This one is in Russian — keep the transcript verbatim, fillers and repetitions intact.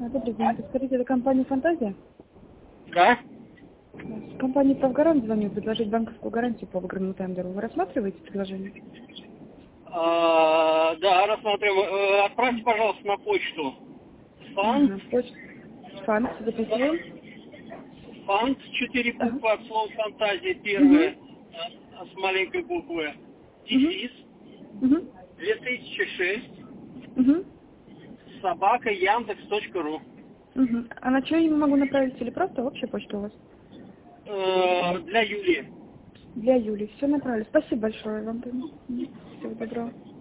А, Добрый день. Подскажите, это компания «Фантазия»? Да? С компании «Правгарант» звоню предложить банковскую гарантию по выигранному тендеру. Вы рассматриваете предложение? А, да, рассматриваем. Э, Отправьте, пожалуйста, на почту. Фант. Ага, почта. Фант, записываем. Фант, четыре Ага. буквы от слова «фантазия». Угу. Первая э, с маленькой буквы. Угу. Дефис. Угу. две тысячи шесть. Угу. Собака Яндекс точка ру. Угу. А на что я ему могу направить? Или просто общая почта у вас? Э, для Юлии. Для Юли. Все направили. Спасибо большое вам. Всего доброго.